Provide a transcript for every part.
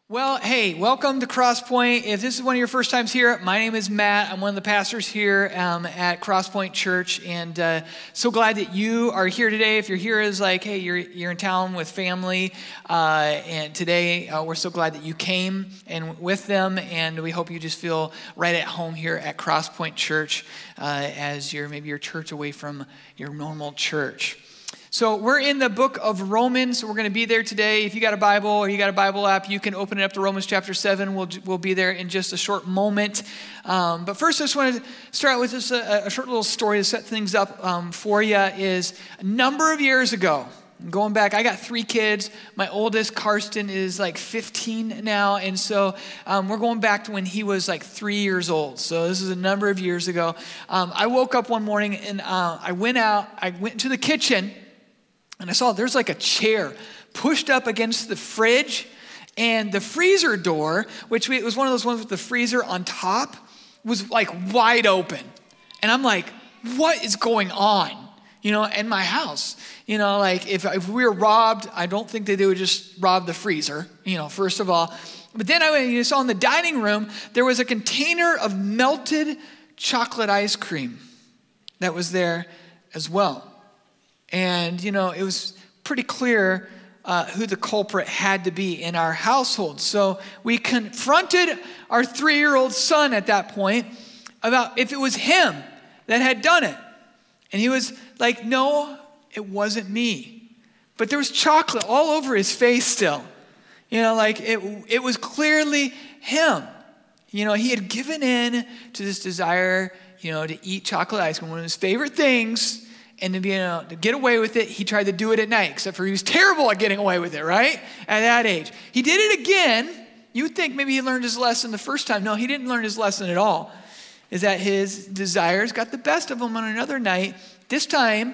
Well, hey, welcome to Crosspoint. If this is one of your first times here, my name is Matt. I'm one of the pastors here at Crosspoint Church, and so glad that you are here today. If you're here as like, hey, you're in town with family, and today we're so glad that you came and with them, and we hope you just feel right at home here at Crosspoint Church as maybe your church away from your normal church. So we're in the book of Romans. We're going to be there today. If you got a Bible or you got a Bible app, you can open it up to Romans chapter 7. We'll be there in just a short moment. But first, I just want to start with just a short little story to set things up for you. Is a number of years ago, going back, I got 3 kids. My oldest, Karsten, is like 15 now. And so we're going back to when he was like 3 years old. So this is a number of years ago. I woke up one morning and I went to the kitchen. And I saw there's like a chair pushed up against the fridge, and the freezer door, it was one of those ones with the freezer on top, was like wide open. And I'm like, what is going on? In my house. Like if we were robbed, I don't think that they would just rob the freezer, first of all. But then I saw in the dining room, there was a container of melted chocolate ice cream that was there as well. And, it was pretty clear who the culprit had to be in our household. So we confronted our 3-year-old son at that point about if it was him that had done it. And he was like, no, it wasn't me. But there was chocolate all over his face still. It was clearly him. He had given in to this desire, to eat chocolate ice cream, one of his favorite things. And to get away with it, he tried to do it at night, except for he was terrible at getting away with it, right? At that age. He did it again. You would think maybe he learned his lesson the first time. No, he didn't learn his lesson at all. Is that his desires got the best of him on another night. This time,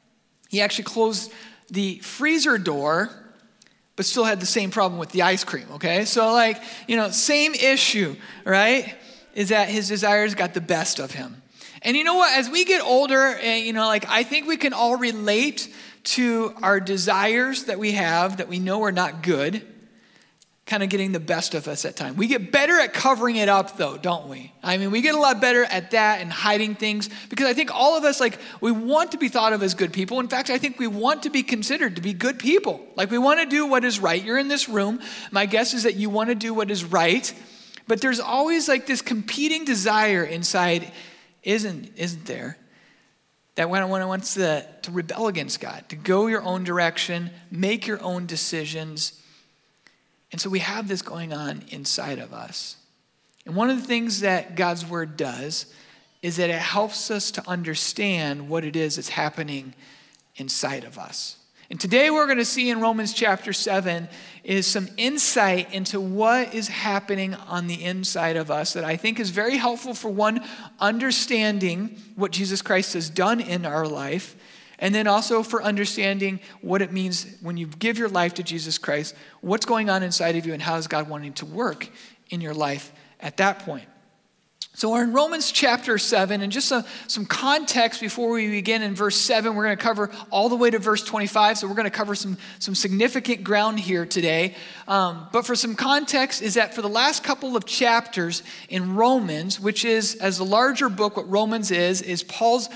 he actually closed the freezer door, but still had the same problem with the ice cream, okay? So same issue, right? Is that his desires got the best of him. And you know what? As we get older, I think we can all relate to our desires that we have that we know are not good, kind of getting the best of us at times. We get better at covering it up, though, don't we? We get a lot better at that and hiding things because I think all of us, we want to be thought of as good people. In fact, I think we want to be considered to be good people. We want to do what is right. You're in this room. My guess is that you want to do what is right, but there's always this competing desire inside. Isn't there? That when one wants to rebel against God, to go your own direction, make your own decisions. And so we have this going on inside of us. And one of the things that God's word does is that it helps us to understand what it is that's happening inside of us. And today we're going to see in Romans chapter 7 is some insight into what is happening on the inside of us that I think is very helpful for one, understanding what Jesus Christ has done in our life, and then also for understanding what it means when you give your life to Jesus Christ, what's going on inside of you and how is God wanting to work in your life at that point. So we're in Romans chapter 7, and just some context before we begin in verse 7. We're going to cover all the way to verse 25, so we're going to cover some significant ground here today. But for some context is that for the last couple of chapters in Romans, which is, as the larger book, what Romans is Paul's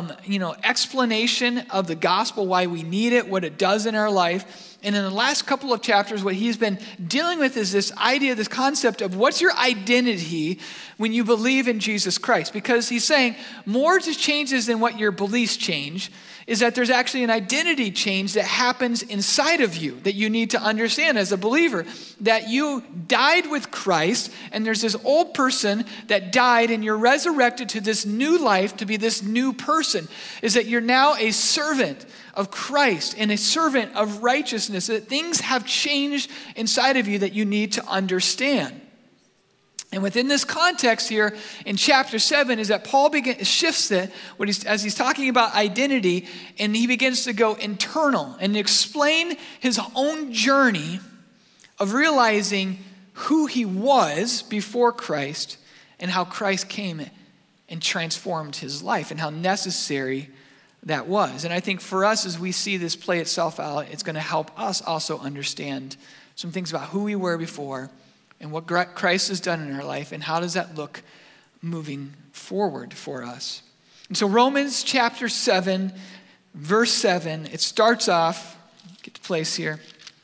explanation of the gospel, why we need it, what it does in our life. And in the last couple of chapters, what he's been dealing with is this idea, this concept of what's your identity when you believe in Jesus Christ. Because he's saying more just changes than what your beliefs change, is that there's actually an identity change that happens inside of you that you need to understand as a believer. That you died with Christ, and there's this old person that died, and you're resurrected to this new life to be this new person. Is that you're now a servant of Christ and a servant of righteousness, that things have changed inside of you that you need to understand. And within this context here in chapter 7 is that Paul shifts it as he's talking about identity, and he begins to go internal and explain his own journey of realizing who he was before Christ and how Christ came and transformed his life and how necessary that was. And I think for us, as we see this play itself out, it's going to help us also understand some things about who we were before and what Christ has done in our life, and how does that look moving forward for us. And so Romans chapter 7, verse 7, it starts off, get to place here,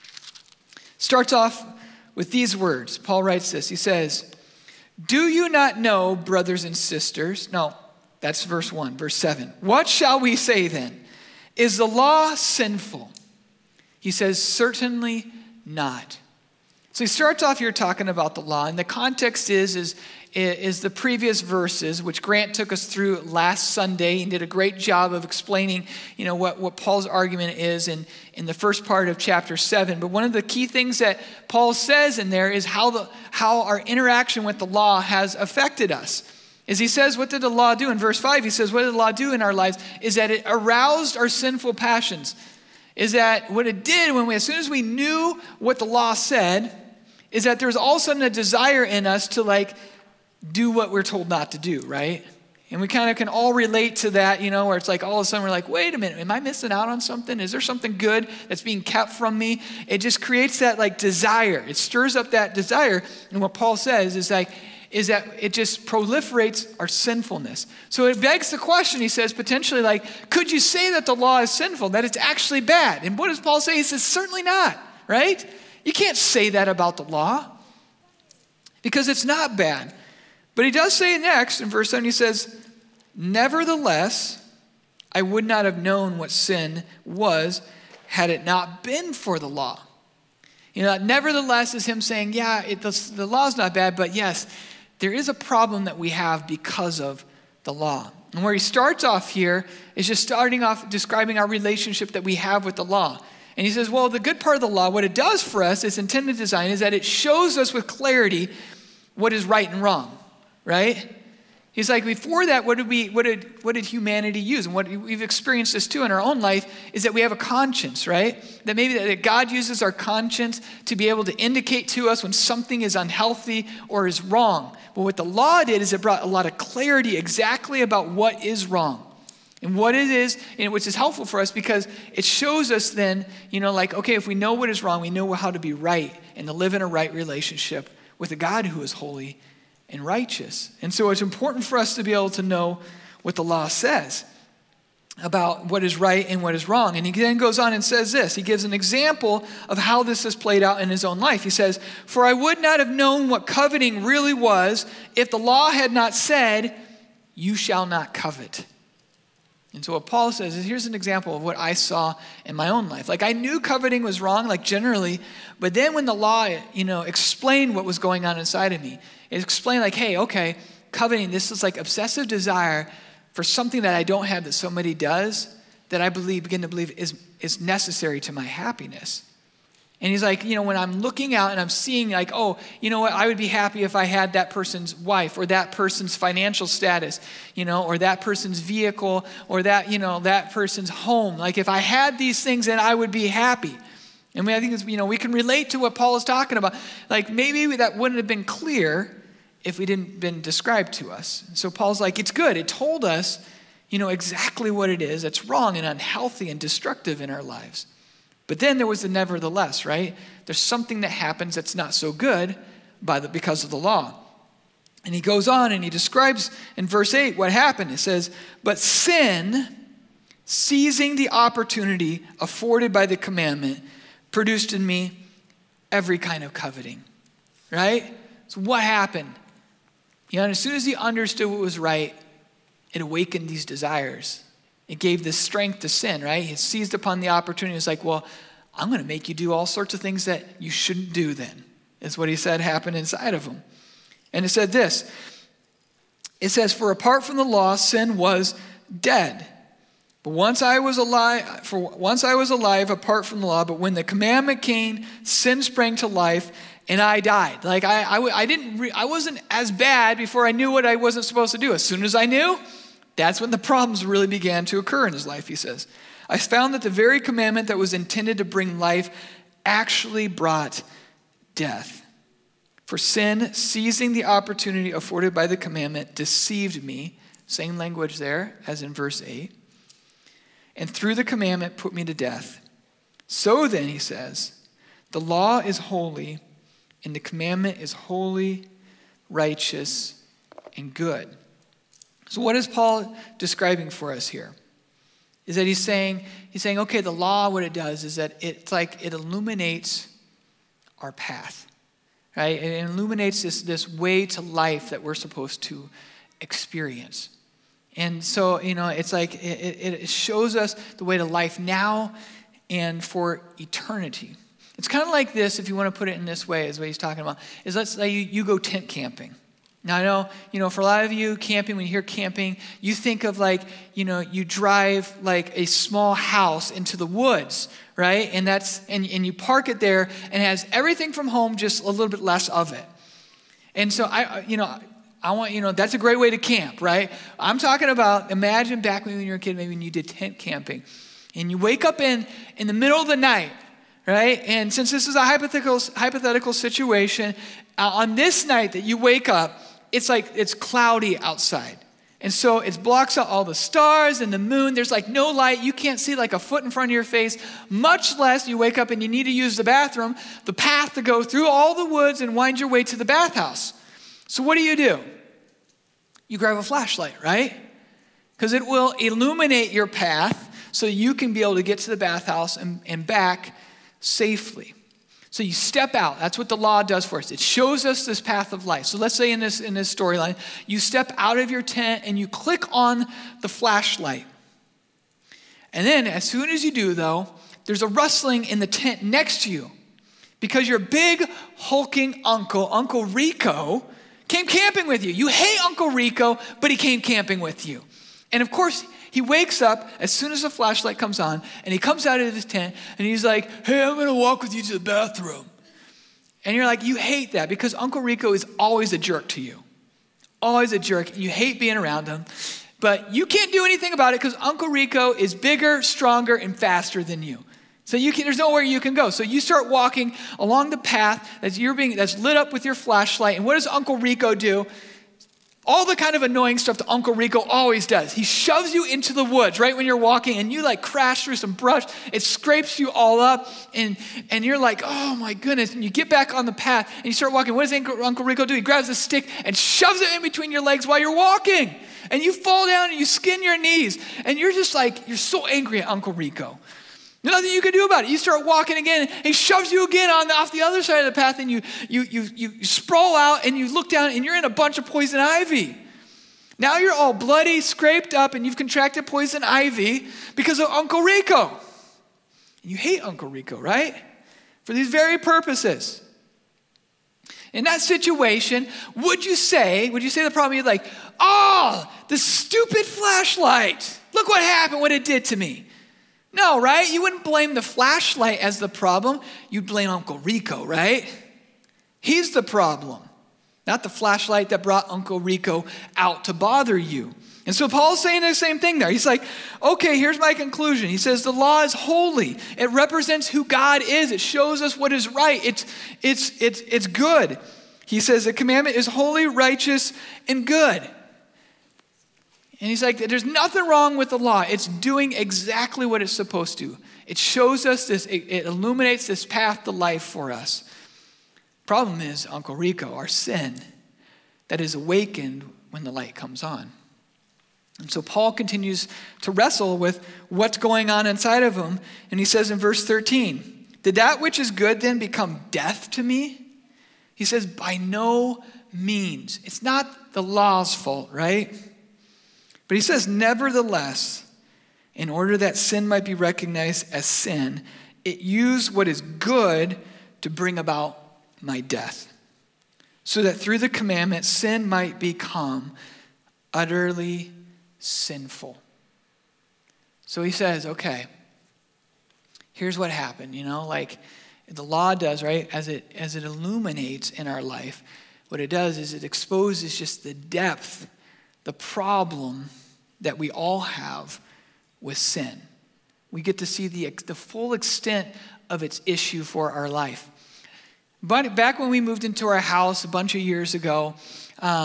starts off with these words. Paul writes this. He says, "Do you not know, brothers and sisters?" No, that's verse 1, verse 7. "What shall we say then? Is the law sinful?" He says, "Certainly not." So he starts off here talking about the law, and the context is the previous verses, which Grant took us through last Sunday and did a great job of explaining, what Paul's argument is in the first part of chapter 7. But one of the key things that Paul says in there is how our interaction with the law has affected us. As he says, what did the law do? In verse 5, he says, what did the law do in our lives? Is that it aroused our sinful passions. Is that what it did as soon as we knew what the law said, is that there was all of a sudden a desire in us to do what we're told not to do, right? And we kind of can all relate to that, where it's all of a sudden we're like, wait a minute, am I missing out on something? Is there something good that's being kept from me? It just creates that desire. It stirs up that desire. And what Paul says is that it just proliferates our sinfulness. So it begs the question, he says, potentially could you say that the law is sinful, that it's actually bad? And what does Paul say? He says, certainly not, right? You can't say that about the law because it's not bad. But he does say next in verse 7, he says, "Nevertheless, I would not have known what sin was had it not been for the law." Nevertheless is him saying, the law's not bad, but yes, there is a problem that we have because of the law. And where he starts off here is just starting off describing our relationship that we have with the law. And he says, well, the good part of the law, what it does for us, its intended design, is that it shows us with clarity what is right and wrong, right? He's like, before that, what did humanity use? And what we've experienced this too in our own life is that we have a conscience, right? That maybe that God uses our conscience to be able to indicate to us when something is unhealthy or is wrong. But what the law did is it brought a lot of clarity exactly about what is wrong and what it is, which is helpful for us because it shows us then, okay, if we know what is wrong, we know how to be right and to live in a right relationship with a God who is holy and righteous. And so it's important for us to be able to know what the law says about what is right and what is wrong. And he then goes on and says this. He gives an example of how this has played out in his own life. He says, "For I would not have known what coveting really was if the law had not said, 'You shall not covet.'" And so what Paul says is, here's an example of what I saw in my own life. I knew coveting was wrong, generally, but then when the law, explained what was going on inside of me, it explained hey, okay, coveting, this is obsessive desire for something that I don't have that somebody does that I begin to believe is necessary to my happiness. And he's when I'm looking out and I'm seeing oh, you know what, I would be happy if I had that person's wife or that person's financial status, or that person's vehicle or that, that person's home. If I had these things, then I would be happy. And I think it's, we can relate to what Paul is talking about. Maybe that wouldn't have been clear if it didn't been described to us. So Paul's it's good. It told us, exactly what it is that's wrong and unhealthy and destructive in our lives. But then there was the nevertheless, right? There's something that happens that's not so good because of the law. And he goes on and he describes in verse 8 what happened. It says, "But sin, seizing the opportunity afforded by the commandment, produced in me every kind of coveting." Right? So what happened? As soon as he understood what was right, it awakened these desires. It gave this strength to sin, right? He seized upon the opportunity. It's well, I'm going to make you do all sorts of things that you shouldn't do then, is what he said happened inside of him. And it said this. It says, "For apart from the law, sin was dead. But once I was alive apart from the law, but when the commandment came, sin sprang to life and I died." I wasn't as bad before I knew what I wasn't supposed to do. As soon as I knew, that's when the problems really began to occur in his life, he says. "I found that the very commandment that was intended to bring life actually brought death. For sin, seizing the opportunity afforded by the commandment, deceived me," same language there as in verse 8, "and through the commandment put me to death. So then," he says, The law is holy, and the commandment is holy, righteous, and good. So what is Paul describing for us here? Is that he's saying, okay, the law, what it does is that it's like it illuminates our path, right? It illuminates this way to life that we're supposed to experience. And so, it's like it shows us the way to life now and for eternity. It's kind of like this, if you want to put it in this way, is what he's talking about, is let's say you go tent camping. Now, I know, for a lot of you, camping, when you hear camping, you think of you drive like a small house into the woods, right? And and you park it there, and it has everything from home, just a little bit less of it. And so I want, that's a great way to camp, right? I'm talking about, imagine back when you were a kid, maybe when you did tent camping, and you wake up in the middle of the night, right? And since this is a hypothetical situation, on this night that you wake up, it's cloudy outside. And so it blocks out all the stars and the moon. There's no light. You can't see a foot in front of your face, much less you wake up and you need to use the bathroom, the path to go through all the woods and wind your way to the bathhouse. So what do? You grab a flashlight, right? Because it will illuminate your path so you can be able to get to the bathhouse and back safely. So you step out. That's what the law does for us. It shows us this path of life. So let's say in this storyline, you step out of your tent and you click on the flashlight. And then as soon as you do, though, there's a rustling in the tent next to you because your big hulking uncle, Uncle Rico, came camping with you. You hate Uncle Rico, but he came camping with you. And of course, he wakes up as soon as the flashlight comes on, and he comes out of his tent, and he's like, hey, I'm going to walk with you to the bathroom. And you're like, you hate that because Uncle Rico is always a jerk to you. Always a jerk. And you hate being around him. But you can't do anything about it because Uncle Rico is bigger, stronger, and faster than you. So there's nowhere you can go. So you start walking along the path that's lit up with your flashlight. And what does Uncle Rico do? All the kind of annoying stuff that Uncle Rico always does. He shoves you into the woods right when you're walking, and you crash through some brush. It scrapes you all up, and you're like, oh my goodness. And you get back on the path, and you start walking. What does Uncle Rico do? He grabs a stick and shoves it in between your legs while you're walking. And you fall down and you skin your knees. And you're just you're so angry at Uncle Rico. There's nothing you can do about it. You start walking again, and he shoves you again off the other side of the path, and you sprawl out, and you look down, and you're in a bunch of poison ivy. Now you're all bloody, scraped up, and you've contracted poison ivy because of Uncle Rico. And you hate Uncle Rico, right? For these very purposes. In that situation, would you say the problem is the stupid flashlight. Look what happened, what it did to me. No, right? You wouldn't blame the flashlight as the problem. You'd blame Uncle Rico, right? He's the problem, not the flashlight that brought Uncle Rico out to bother you. And so Paul's saying the same thing there. He's like, okay, here's my conclusion. He says the law is holy. It represents who God is. It shows us what is right. It's good. He says the commandment is holy, righteous, and good. And he's like, there's nothing wrong with the law. It's doing exactly what it's supposed to. It shows us this, it illuminates this path to life for us. Problem is, Uncle Rico, our sin, that is awakened when the light comes on. And so Paul continues to wrestle with what's going on inside of him. And he says in verse 13, did that which is good then become death to me? He says, by no means. It's not the law's fault, right? But he says, nevertheless, in order that sin might be recognized as sin, it used what is good to bring about my death, so that through the commandment, sin might become utterly sinful. So he says, okay, here's what happened, the law does, right? As it illuminates in our life, what it does is it exposes just the depth, the problem that we all have with sin. We get to see the full extent of its issue for our life. But back when we moved into our house a bunch of years ago,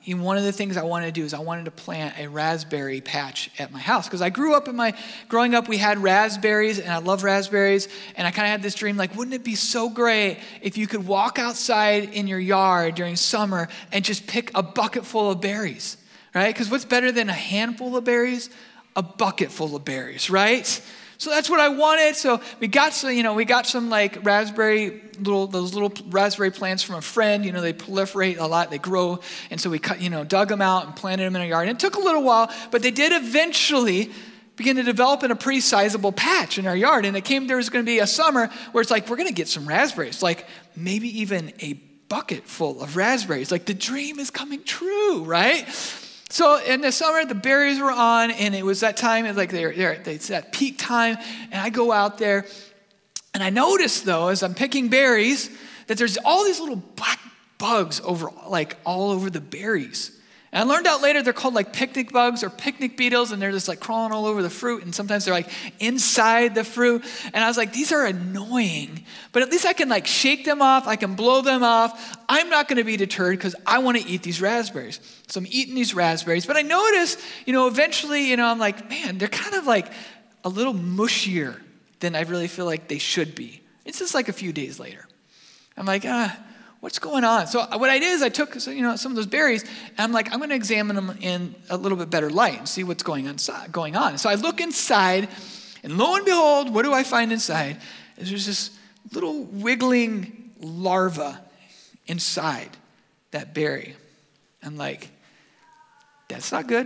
one of the things I wanted to do is I wanted to plant a raspberry patch at my house. Because I growing up, we had raspberries, and I love raspberries. And I kind of had this dream, like, wouldn't it be so great if you could walk outside in your yard during summer and just pick a bucket full of berries, right? Because what's better than a handful of berries? A bucket full of berries, right? So that's what I wanted. So we got some like those little raspberry plants from a friend. They proliferate a lot, they grow. And so we dug them out and planted them in our yard. And it took a little while, but they did eventually begin to develop in a pretty sizable patch in our yard. And there was going to be a summer where it's like, we're going to get some raspberries, like maybe even a bucket full of raspberries. Like the dream is coming true, right? So in the summer, the berries were on, and it was that time, it's that peak time, and I go out there, and I notice, though, as I'm picking berries, that there's all these little black bugs all over the berries. And I learned out later they're called like picnic bugs or picnic beetles, and they're just like crawling all over the fruit, and sometimes they're like inside the fruit. And I was like, these are annoying, but at least I can like shake them off, I can blow them off. I'm not going to be deterred because I want to eat these raspberries. So I'm eating these raspberries, but I notice, eventually, I'm like, man, they're kind of like a little mushier than I really feel like they should be. It's just like a few days later. I'm like, what's going on? So what I did is I took some of those berries, and I'm like, I'm going to examine them in a little bit better light and see what's going on. So I look inside, and lo and behold, what do I find inside? There's this little wiggling larva inside that berry. I'm like, that's not good.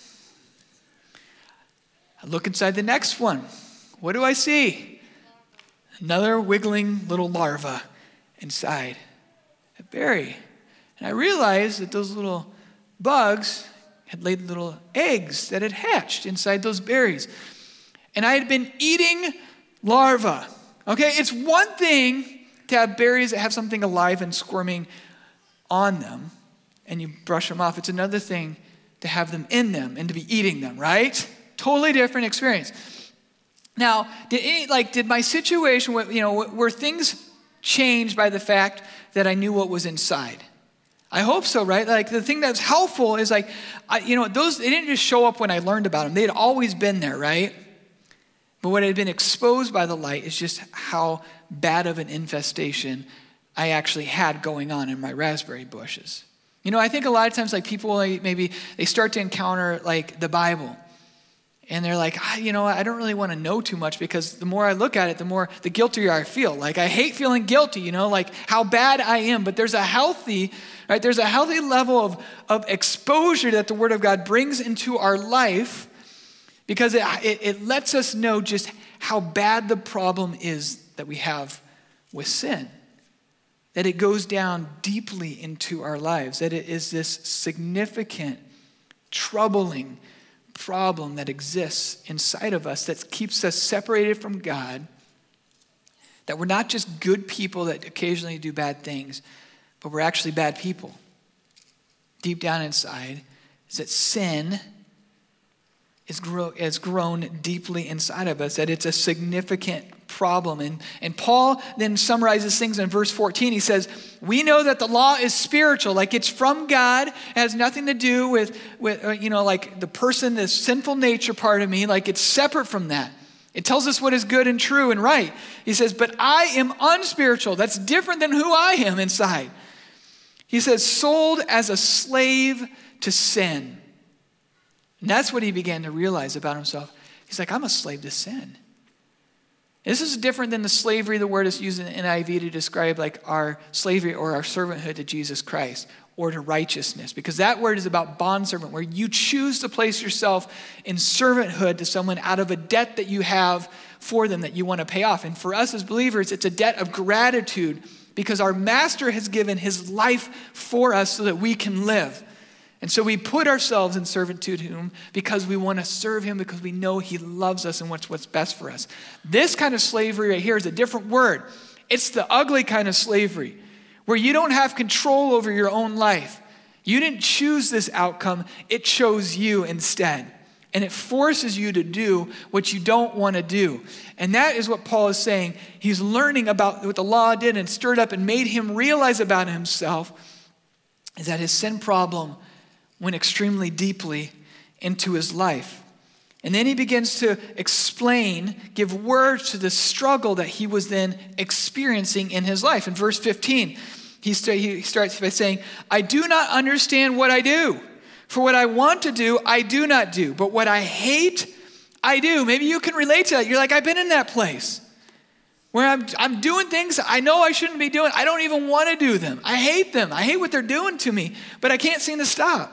I look inside the next one. What do I see? Another wiggling little larva inside a berry. And I realized that those little bugs had laid little eggs that had hatched inside those berries. And I had been eating larvae. Okay, it's one thing to have berries that have something alive and squirming on them, and you brush them off. It's another thing to have them in them and to be eating them, right? Totally different experience. Now, did my situation, were things changed by the fact that I knew what was inside? I hope so, right? Like the thing that's helpful is like, those, they didn't just show up when I learned about them. They had always been there, right? But what had been exposed by the light is just how bad of an infestation I actually had going on in my raspberry bushes. I think a lot of times like people, maybe they start to encounter like the Bible. And they're like, I don't really want to know too much because the more I look at it, the guiltier I feel. Like I hate feeling guilty, like how bad I am. But there's a healthy level of exposure that the Word of God brings into our life because it lets us know just how bad the problem is that we have with sin. That it goes down deeply into our lives. That it is this significant, troubling problem that exists inside of us that keeps us separated from God, that we're not just good people that occasionally do bad things, but we're actually bad people. Deep down inside is that sin has grown deeply inside of us, that it's a significant problem. And Paul then summarizes things in verse 14. He says, we know that the law is spiritual, like it's from God. It has nothing to do with like the person, the sinful nature part of me, like it's separate from that. It tells us what is good and true and right. He says, but I am unspiritual. That's different than who I am inside. He says, sold as a slave to sin. And that's what he began to realize about himself. He's like, I'm a slave to sin. This is different than the slavery the word is used in the NIV to describe like our slavery or our servanthood to Jesus Christ or to righteousness. Because that word is about bondservant, where you choose to place yourself in servanthood to someone out of a debt that you have for them that you want to pay off. And for us as believers, it's a debt of gratitude because our master has given his life for us so that we can live. And so we put ourselves in servitude to him because we want to serve him, because we know he loves us and what's best for us. This kind of slavery right here is a different word. It's the ugly kind of slavery where you don't have control over your own life. You didn't choose this outcome. It chose you instead. And it forces you to do what you don't want to do. And that is what Paul is saying. He's learning about what the law did and stirred up and made him realize about himself is that his sin problem went extremely deeply into his life. And then he begins to explain, give words to the struggle that he was then experiencing in his life. In verse 15, he starts by saying, I do not understand what I do. For what I want to do, I do not do. But what I hate, I do. Maybe you can relate to that. You're like, I've been in that place where I'm doing things I know I shouldn't be doing. I don't even want to do them. I hate them. I hate what they're doing to me, but I can't seem to stop.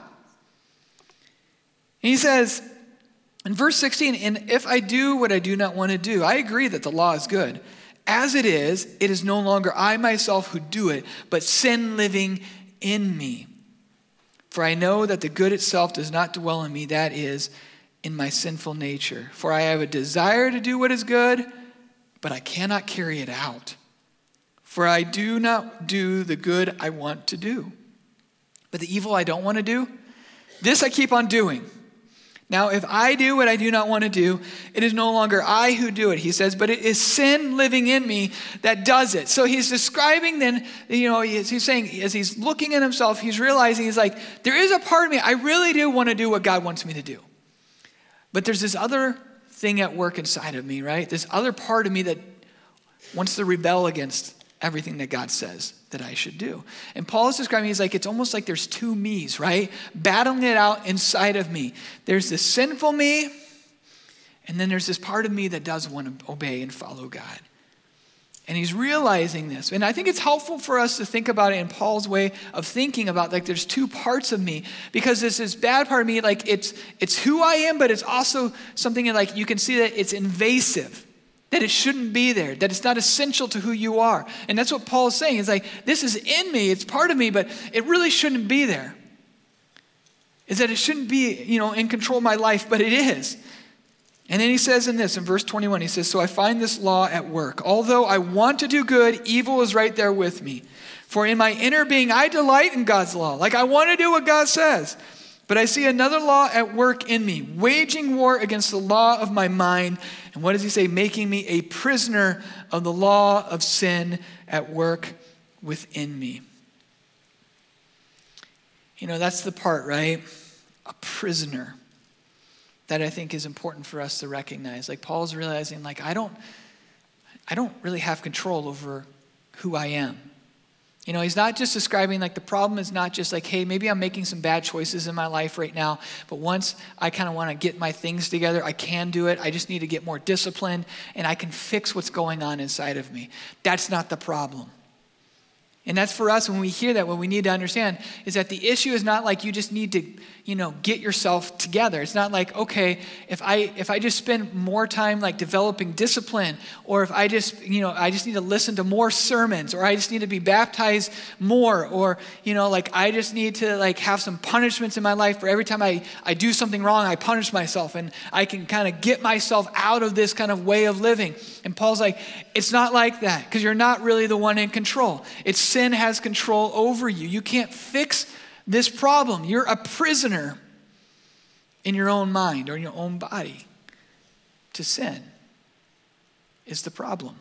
And he says in verse 16, and if I do what I do not want to do, I agree that the law is good. As it is no longer I myself who do it, but sin living in me. For I know that the good itself does not dwell in me, that is, in my sinful nature. For I have a desire to do what is good, but I cannot carry it out. For I do not do the good I want to do. But the evil I don't want to do, this I keep on doing. Now, if I do what I do not want to do, it is no longer I who do it, he says, but it is sin living in me that does it. So he's describing then, he's saying, as he's looking at himself, he's realizing, he's like, there is a part of me, I really do want to do what God wants me to do. But there's this other thing at work inside of me, right? This other part of me that wants to rebel against everything that God says that I should do. And Paul is describing, he's like, it's almost like there's two me's, right? Battling it out inside of me. There's this sinful me, and then there's this part of me that does want to obey and follow God. And he's realizing this. And I think it's helpful for us to think about it in Paul's way of thinking about, like, there's two parts of me. Because there's this bad part of me, like, it's who I am, but it's also something like, you can see that it's invasive. That it shouldn't be there, that it's not essential to who you are. And that's what Paul is saying. It's like, this is in me, it's part of me, but it really shouldn't be there. Is that it shouldn't be, in control of my life, but it is. And then he says in verse 21, he says, so I find this law at work. Although I want to do good, evil is right there with me. For in my inner being, I delight in God's law. Like, I want to do what God says. But I see another law at work in me, waging war against the law of my mind. And what does he say? Making me a prisoner of the law of sin at work within me. That's the part, right? A prisoner that I think is important for us to recognize. Like, Paul's realizing, like, I don't really have control over who I am. He's not just describing, like, the problem is not just like, hey, maybe I'm making some bad choices in my life right now, but once I kind of want to get my things together, I can do it. I just need to get more disciplined, and I can fix what's going on inside of me. That's not the problem. And that's for us, when we hear that, what we need to understand is that the issue is not like you just need to, get yourself together. It's not like, okay, if I just spend more time like developing discipline, or if I just need to listen to more sermons, or I just need to be baptized more, or, I just need to like have some punishments in my life for every time I do something wrong, I punish myself, and I can kind of get myself out of this kind of way of living. And Paul's like, it's not like that, because you're not really the one in control. It's sin has control over you. You can't fix this problem. You're a prisoner in your own mind or in your own body to sin is the problem.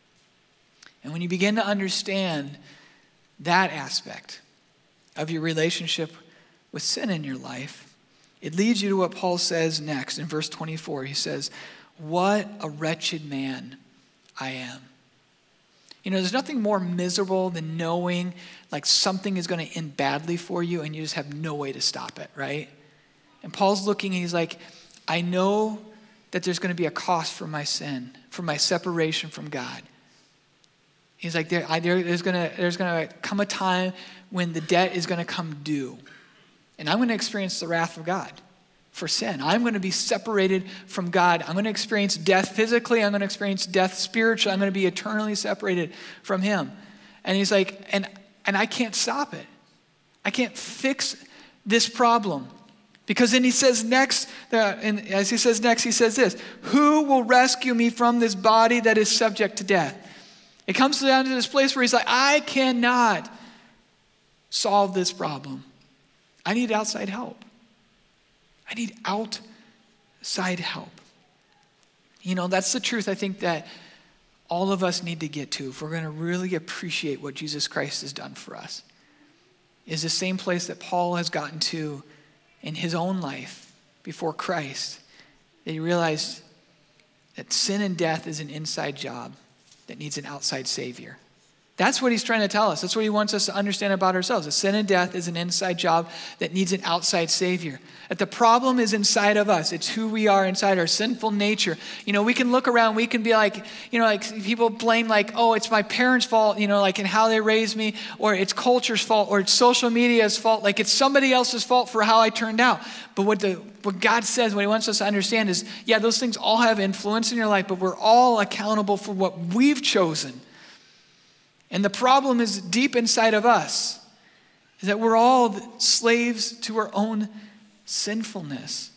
And when you begin to understand that aspect of your relationship with sin in your life, it leads you to what Paul says next in verse 24. He says, what a wretched man I am. There's nothing more miserable than knowing like something is going to end badly for you and you just have no way to stop it, right? And Paul's looking and he's like, I know that there's going to be a cost for my sin, for my separation from God. He's like, there's going to come a time when the debt is going to come due. And I'm going to experience the wrath of God for sin. I'm going to be separated from God. I'm going to experience death physically. I'm going to experience death spiritually. I'm going to be eternally separated from him. And he's like, and I can't stop it. I can't fix this problem. Because then he says next, and as he says next, he says this, who will rescue me from this body that is subject to death? It comes down to this place where he's like, I cannot solve this problem. I need outside help. I need outside help. That's the truth I think that all of us need to get to if we're going to really appreciate what Jesus Christ has done for us. Is the same place that Paul has gotten to in his own life before Christ that he realized that sin and death is an inside job that needs an outside savior. That's what he's trying to tell us. That's what he wants us to understand about ourselves. That sin and death is an inside job that needs an outside savior. That the problem is inside of us. It's who we are inside, our sinful nature. We can look around, we can be like, like people blame like, oh, it's my parents' fault, like in how they raised me, or it's culture's fault, or it's social media's fault, like it's somebody else's fault for how I turned out. But what God says, what he wants us to understand is, yeah, those things all have influence in your life, but we're all accountable for what we've chosen. And the problem is deep inside of us, is that we're all slaves to our own sinfulness.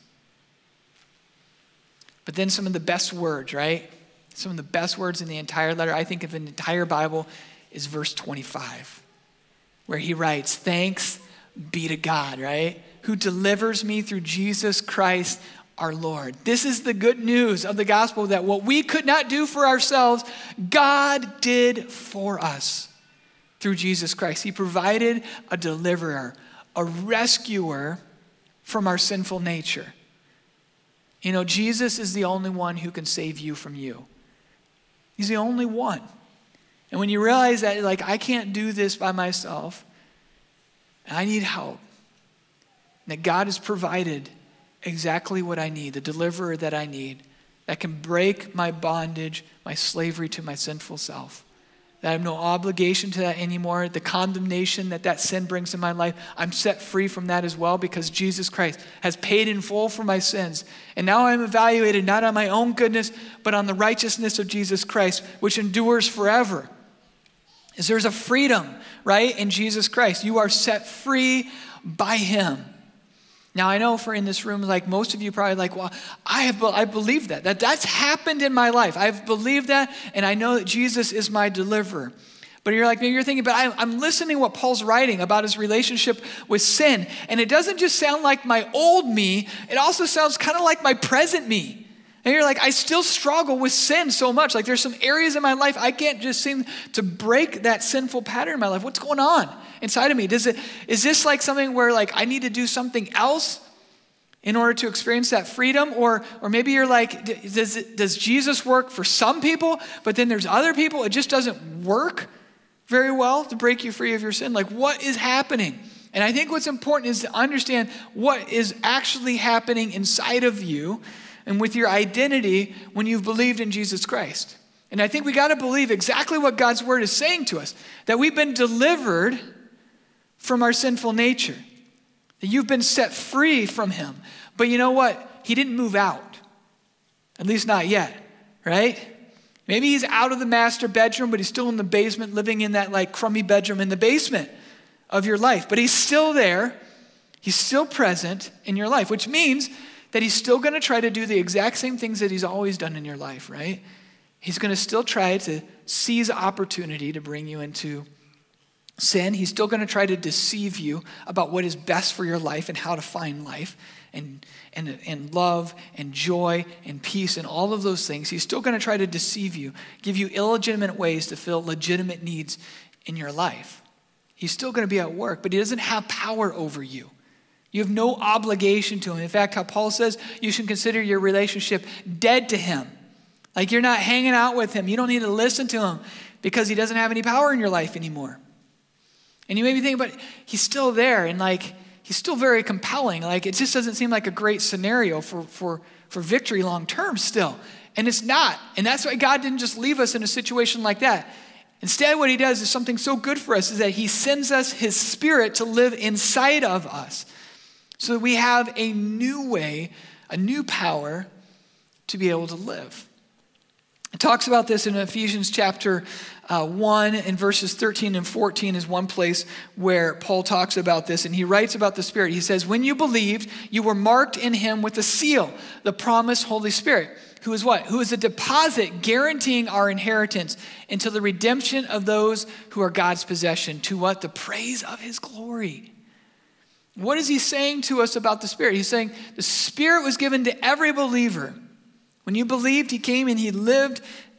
But then some of the best words, right? Some of the best words in the entire letter, I think of the entire Bible, is verse 25, where he writes, "Thanks be to God," right? "Who delivers me through Jesus Christ our Lord." This is the good news of the gospel, that what we could not do for ourselves, God did for us through Jesus Christ. He provided a deliverer, a rescuer from our sinful nature. Jesus is the only one who can save you from you. He's the only one. And when you realize that, like, I can't do this by myself, and I need help, that God has provided exactly what I need, the deliverer that I need, that can break my bondage, my slavery to my sinful self. That I have no obligation to that anymore. The condemnation that sin brings in my life, I'm set free from that as well, because Jesus Christ has paid in full for my sins. And now I'm evaluated not on my own goodness, but on the righteousness of Jesus Christ, which endures forever. There's a freedom, right, in Jesus Christ. You are set free by him. Now, I know in this room, like most of you probably like, well, I believe that's happened in my life. I've believed that, and I know that Jesus is my deliverer. But maybe you're thinking, but I'm listening to what Paul's writing about his relationship with sin, and it doesn't just sound like my old me, it also sounds kind of like my present me. And you're like, I still struggle with sin so much. Like there's some areas in my life I can't just seem to break that sinful pattern in my life. What's going on inside of me? Is this like something where like I need to do something else in order to experience that freedom? Or maybe you're like, does Jesus work for some people, but then there's other people it just doesn't work very well to break you free of your sin? Like what is happening? And I think what's important is to understand what is actually happening inside of you and with your identity when you've believed in Jesus Christ. And I think we got to believe exactly what God's word is saying to us, that we've been delivered from our sinful nature, that you've been set free from him. But you know what? He didn't move out, at least not yet, right? Maybe he's out of the master bedroom, but he's still in the basement, living in that like crummy bedroom in the basement of your life. But he's still there. He's still present in your life, which means that he's still going to try to do the exact same things that he's always done in your life, right? He's going to still try to seize opportunity to bring you into sin. He's still going to try to deceive you about what is best for your life and how to find life and love and joy and peace and all of those things. He's still going to try to deceive you, give you illegitimate ways to fill legitimate needs in your life. He's still going to be at work, but he doesn't have power over you. You have no obligation to him. In fact, how Paul says you should consider your relationship dead to him. Like you're not hanging out with him. You don't need to listen to him because he doesn't have any power in your life anymore. And you may be thinking, but he's still there and like he's still very compelling. Like it just doesn't seem like a great scenario for victory long term still. And it's not. And that's why God didn't just leave us in a situation like that. Instead, what he does is something so good for us, is that he sends us his spirit to live inside of us, so that we have a new way, a new power to be able to live. It talks about this in Ephesians chapter 1 and verses 13 and 14 is one place where Paul talks about this, and he writes about the Spirit. He says, when you believed, you were marked in him with a seal, the promised Holy Spirit, who is what? Who is a deposit guaranteeing our inheritance until the redemption of those who are God's possession, to what? The praise of his glory. What is he saying to us about the Spirit? He's saying the Spirit was given to every believer. When you believed, he came and he lived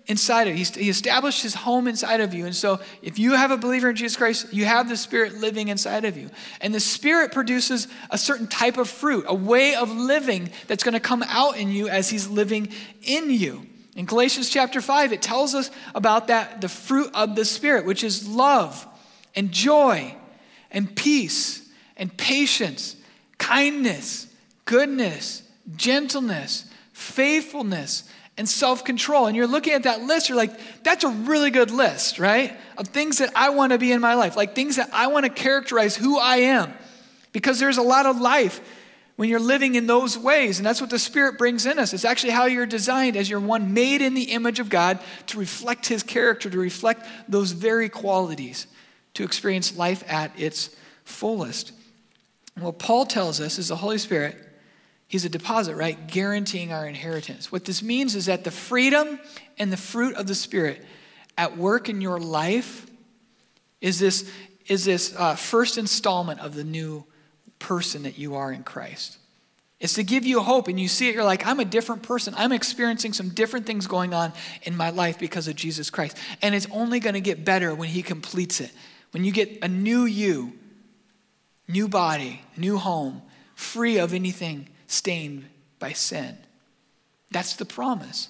inside of you. He established his home inside of you. And so if you have a believer in Jesus Christ, you have the Spirit living inside of you. And the Spirit produces a certain type of fruit, a way of living that's going to come out in you as he's living in you. In Galatians chapter 5, it tells us about that, the fruit of the Spirit, which is love and joy and peace and patience, kindness, goodness, gentleness, faithfulness, and self-control. And you're looking at that list, you're like, that's a really good list, right? Of things that I want to be in my life, like things that I want to characterize who I am. Because there's a lot of life when you're living in those ways, and that's what the Spirit brings in us. It's actually how you're designed as you're one made in the image of God to reflect his character, to reflect those very qualities, to experience life at its fullest. And what Paul tells us is the Holy Spirit, he's a deposit, right? Guaranteeing our inheritance. What this means is that the freedom and the fruit of the Spirit at work in your life is this first installment of the new person that you are in Christ. It's to give you hope, and you see it, you're like, I'm a different person. I'm experiencing some different things going on in my life because of Jesus Christ. And it's only going to get better when he completes it. When you get a new you, new body, new home, free of anything stained by sin. That's the promise.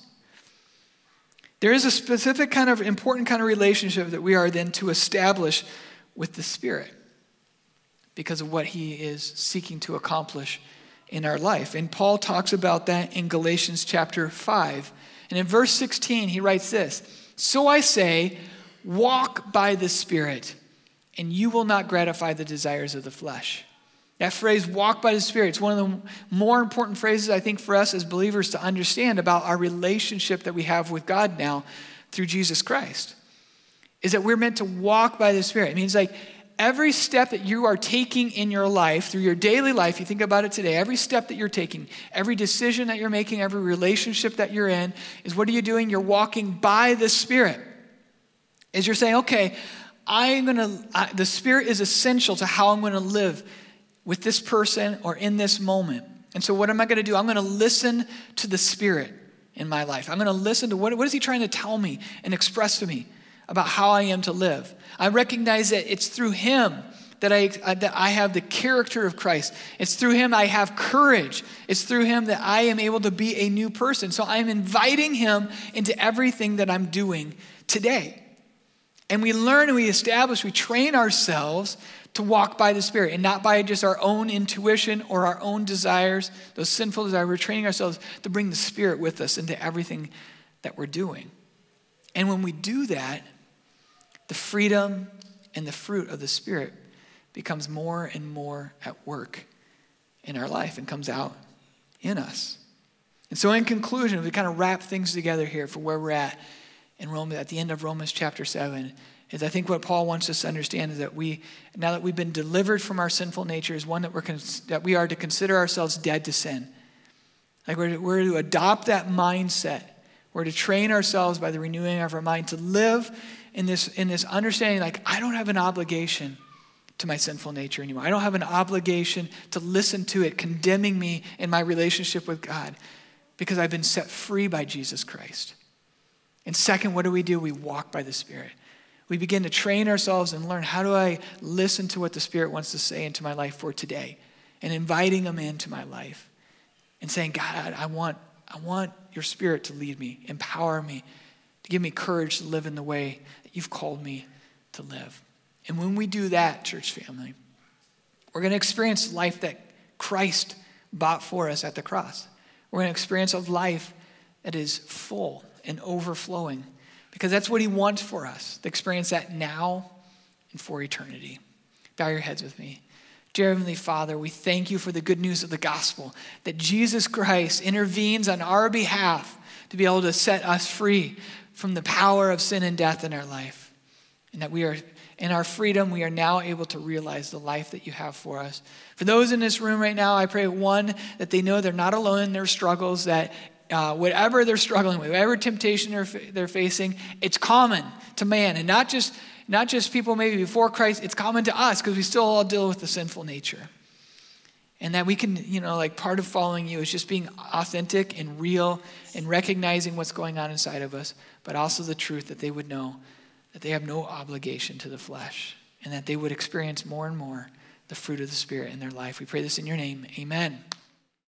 There is a specific kind of important kind of relationship that we are then to establish with the Spirit because of what he is seeking to accomplish in our life. And Paul talks about that in Galatians chapter 5. And in verse 16, he writes this, "So I say, walk by the Spirit, and you will not gratify the desires of the flesh." That phrase, walk by the Spirit, it's one of the more important phrases, I think, for us as believers to understand about our relationship that we have with God now through Jesus Christ, is that we're meant to walk by the Spirit. It means like every step that you are taking in your life, through your daily life, you think about it today, every step that you're taking, every decision that you're making, every relationship that you're in, is what are you doing? You're walking by the Spirit. Is you're saying, okay, the Spirit is essential to how I'm going to live with this person or in this moment. And so what am I going to do? I'm going to listen to the Spirit in my life. I'm going to listen to what is he trying to tell me and express to me about how I am to live. I recognize that it's through him that I have the character of Christ. It's through him I have courage. It's through him that I am able to be a new person. So I'm inviting him into everything that I'm doing today. And we learn and we establish, we train ourselves to walk by the Spirit and not by just our own intuition or our own desires, those sinful desires. We're training ourselves to bring the Spirit with us into everything that we're doing. And when we do that, the freedom and the fruit of the Spirit becomes more and more at work in our life and comes out in us. And so in conclusion, we kind of wrap things together here for where we're at in Romans, at the end of Romans chapter 7, is I think what Paul wants us to understand is that now that we've been delivered from our sinful nature, is one that we are to consider ourselves dead to sin. Like we're to adopt that mindset. We're to train ourselves by the renewing of our mind to live in this understanding, like I don't have an obligation to my sinful nature anymore. I don't have an obligation to listen to it condemning me in my relationship with God because I've been set free by Jesus Christ. And second, what do? We walk by the Spirit. We begin to train ourselves and learn, how do I listen to what the Spirit wants to say into my life for today, and inviting him into my life and saying, God, I want your Spirit to lead me, empower me, to give me courage to live in the way that you've called me to live. And when we do that, church family, we're going to experience life that Christ bought for us at the cross. We're going to experience a life that is full and overflowing, because that's what he wants for us, to experience that now and for eternity. Bow your heads with me. Dear Heavenly Father, we thank you for the good news of the gospel, that Jesus Christ intervenes on our behalf to be able to set us free from the power of sin and death in our life. And that we are, in our freedom, we are now able to realize the life that you have for us. For those in this room right now, I pray, one, that they know they're not alone in their struggles, that whatever they're struggling with, whatever temptation they're facing, it's common to man. And not just people maybe before Christ, it's common to us because we still all deal with the sinful nature. And that we can, like part of following you is just being authentic and real and recognizing what's going on inside of us, but also the truth that they would know that they have no obligation to the flesh and that they would experience more and more the fruit of the Spirit in their life. We pray this in your name. Amen.